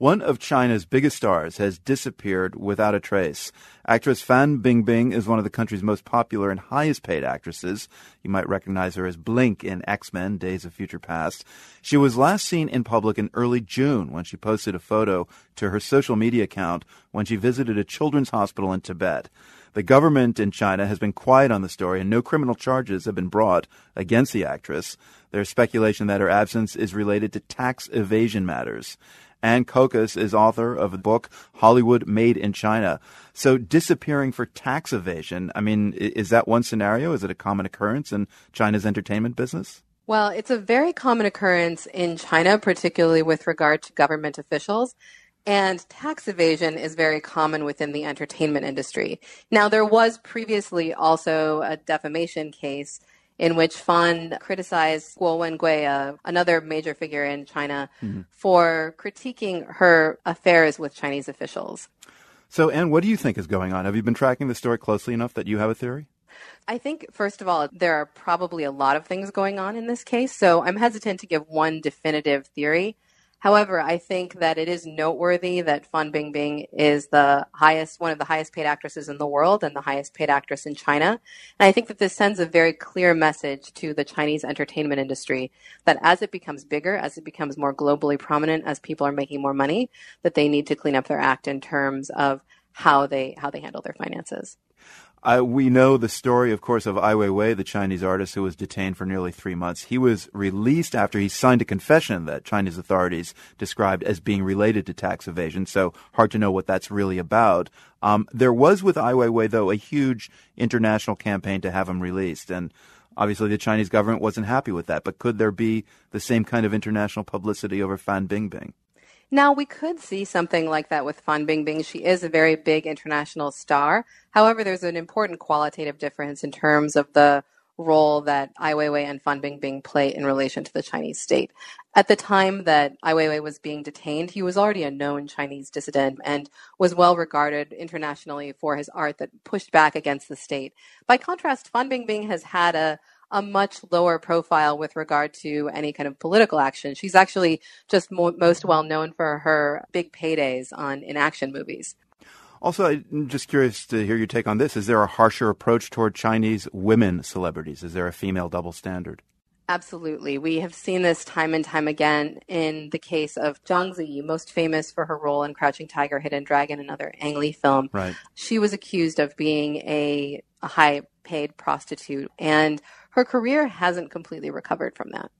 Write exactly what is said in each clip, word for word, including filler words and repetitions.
One of China's biggest stars has disappeared without a trace. Actress Fan Bingbing is one of the country's most popular and highest-paid actresses. You might recognize her as Blink in X-Men, Days of Future Past. She was last seen in public in early June when she posted a photo to her social media account when she visited a children's hospital in Tibet. The government in China has been quiet on the story, and no criminal charges have been brought against the actress. There's speculation that her absence is related to tax evasion matters. Ann Kokas is author of the book Hollywood Made in China. So disappearing for tax evasion, I mean, is that one scenario? Is it a common occurrence in China's entertainment business? Well, it's a very common occurrence in China, particularly with regard to government officials. And tax evasion is very common within the entertainment industry. Now, there was previously also a defamation case in which Fan criticized Guo Wengui, uh, another major figure in China, mm-hmm. for critiquing her affairs with Chinese officials. So, Anne, what do you think is going on? Have you been tracking the story closely enough that you have a theory? I think, first of all, there are probably a lot of things going on in this case, so I'm hesitant to give one definitive theory. However, I think that it is noteworthy that Fan Bingbing is the highest, one of the highest paid actresses in the world and the highest paid actress in China. And I think that this sends a very clear message to the Chinese entertainment industry that as it becomes bigger, as it becomes more globally prominent, as people are making more money, that they need to clean up their act in terms of how they how they handle their finances. Uh, we know the story, of course, of Ai Weiwei, the Chinese artist who was detained for nearly three months. He was released after he signed a confession that Chinese authorities described as being related to tax evasion, so hard to know what that's really about. Um, there was with Ai Weiwei, though, a huge international campaign to have him released, and obviously the Chinese government wasn't happy with that. But could there be the same kind of international publicity over Fan Bingbing? Now, we could see something like that with Fan Bingbing. She is a very big international star. However, there's an important qualitative difference in terms of the role that Ai Weiwei and Fan Bingbing play in relation to the Chinese state. At the time that Ai Weiwei was being detained, he was already a known Chinese dissident and was well regarded internationally for his art that pushed back against the state. By contrast, Fan Bingbing has had a a much lower profile with regard to any kind of political action. She's actually just mo- most well known for her big paydays on in action movies. Also, I'm just curious to hear your take on this. Is there a harsher approach toward Chinese women celebrities? Is there a female double standard? Absolutely. We have seen this time and time again in the case of Zhang Ziyi, most famous for her role in Crouching Tiger, Hidden Dragon, another Ang Lee film. Right. She was accused of being a, a high-paid prostitute, and her career hasn't completely recovered from that.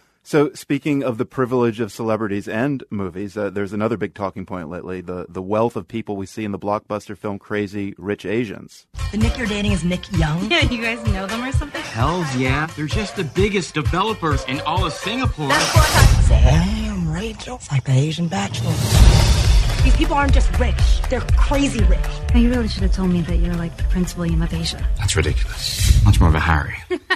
So speaking of the privilege of celebrities and movies, uh, there's another big talking point lately, the, the wealth of people we see in the blockbuster film Crazy Rich Asians. The Nick you're dating is Nick Young? Yeah, you guys know them or something? Hells yeah. They're just the biggest developers in all of Singapore. That's what I... Damn, Rachel. It's like the Asian Bachelor. These people aren't just rich. They're crazy rich. Now, you really should have told me that you're like Prince William of Asia. That's ridiculous. Much more of a Harry.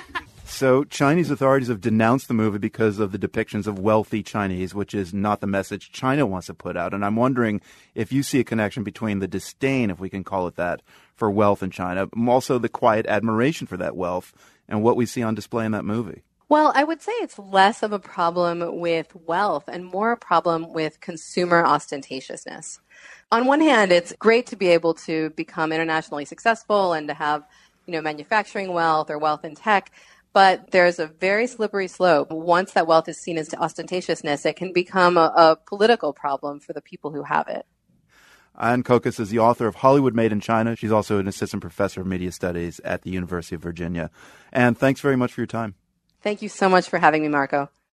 So Chinese authorities have denounced the movie because of the depictions of wealthy Chinese, which is not the message China wants to put out. And I'm wondering if you see a connection between the disdain, if we can call it that, for wealth in China, also the quiet admiration for that wealth and what we see on display in that movie. Well, I would say it's less of a problem with wealth and more a problem with consumer ostentatiousness. On one hand, it's great to be able to become internationally successful and to have, you know, manufacturing wealth or wealth in tech. But there's a very slippery slope. Once that wealth is seen as ostentatiousness, it can become a, a political problem for the people who have it. Ann Kokas is the author of Hollywood Made in China. She's also an assistant professor of media studies at the University of Virginia. Ann, thanks very much for your time. Thank you so much for having me, Marco.